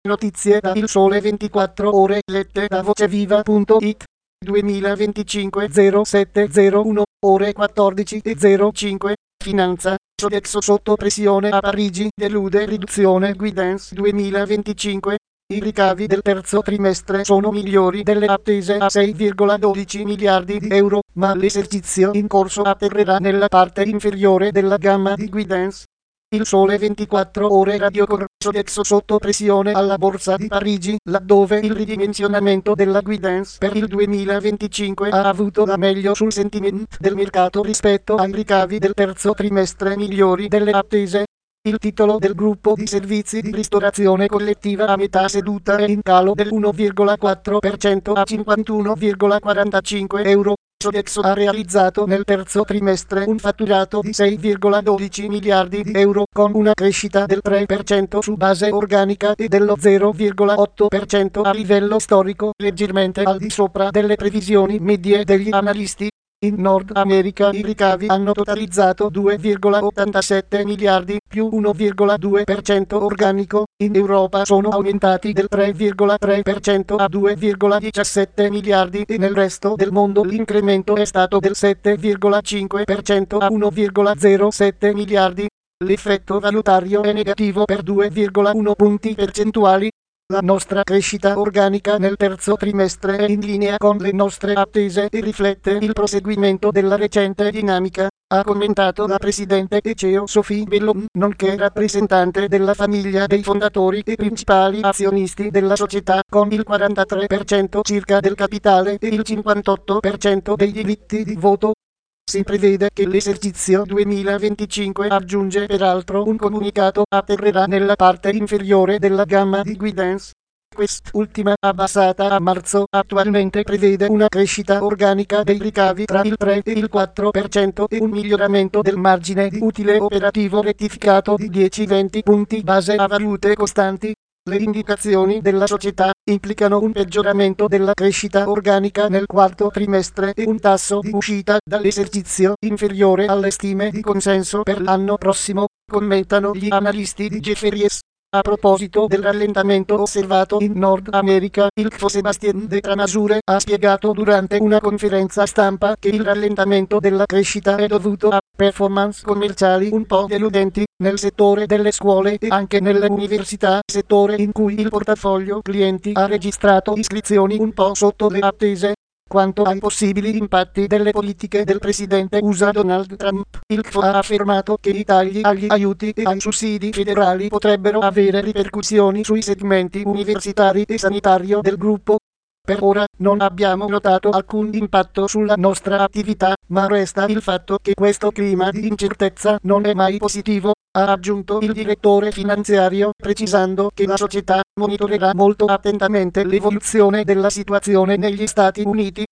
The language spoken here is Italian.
Notizie da Il Sole 24 Ore lette da voceviva.it 2025 0701 ore 14:05 Finanza. Sodexo sotto pressione a Parigi, delude riduzione guidance 2025. I ricavi del terzo trimestre sono migliori delle attese a 6,12 miliardi di euro, ma l'esercizio in corso atterrerà nella parte inferiore della gamma di guidance. Il Sole 24 Ore Radio Sodexo sotto pressione alla Borsa di Parigi, laddove il ridimensionamento della guidance per il 2025 ha avuto la meglio sul sentiment del mercato rispetto ai ricavi del terzo trimestre migliori delle attese. Il titolo del gruppo di servizi di ristorazione collettiva a metà seduta è in calo del 1,4% a 51,45 euro. Sodexo ha realizzato nel terzo trimestre un fatturato di 6,12 miliardi di euro, con una crescita del 3% su base organica e dello 0,8% a livello storico, leggermente al di sopra delle previsioni medie degli analisti. In Nord America i ricavi hanno totalizzato 2,87 miliardi, più 1,2% organico. In Europa sono aumentati del 3,3% a 2,17 miliardi e nel resto del mondo l'incremento è stato del 7,5% a 1,07 miliardi. L'effetto valutario è negativo per 2,1 punti percentuali. La nostra crescita organica nel terzo trimestre è in linea con le nostre attese e riflette il proseguimento della recente dinamica, ha commentato la presidente e CEO Sophie Bellon, nonché rappresentante della famiglia dei fondatori e principali azionisti della società, con il 43% circa del capitale e il 58% dei diritti di voto. Si prevede che l'esercizio 2025 aggiunge peraltro un comunicato atterrerà nella parte inferiore della gamma di guidance. Quest'ultima, abbassata a marzo, attualmente prevede una crescita organica dei ricavi tra il 3 e il 4% e un miglioramento del margine di utile operativo rettificato di 10-20 punti base a valute costanti. Le indicazioni della società implicano un peggioramento della crescita organica nel quarto trimestre e un tasso di uscita dall'esercizio inferiore alle stime di consenso per l'anno prossimo, commentano gli analisti di Jefferies. A proposito del rallentamento osservato in Nord America, il CFO Sébastien de Tramasure ha spiegato durante una conferenza stampa che il rallentamento della crescita è dovuto a performance commerciali un po' deludenti nel settore delle scuole e anche nelle università, settore in cui il portafoglio clienti ha registrato iscrizioni un po' sotto le attese. Quanto ai possibili impatti delle politiche del presidente USA Donald Trump, il CFO ha affermato che i tagli agli aiuti e ai sussidi federali potrebbero avere ripercussioni sui segmenti universitari e sanitario del gruppo. Per ora non abbiamo notato alcun impatto sulla nostra attività, ma resta il fatto che questo clima di incertezza non è mai positivo, ha aggiunto il direttore finanziario, precisando che la società monitorerà molto attentamente l'evoluzione della situazione negli Stati Uniti.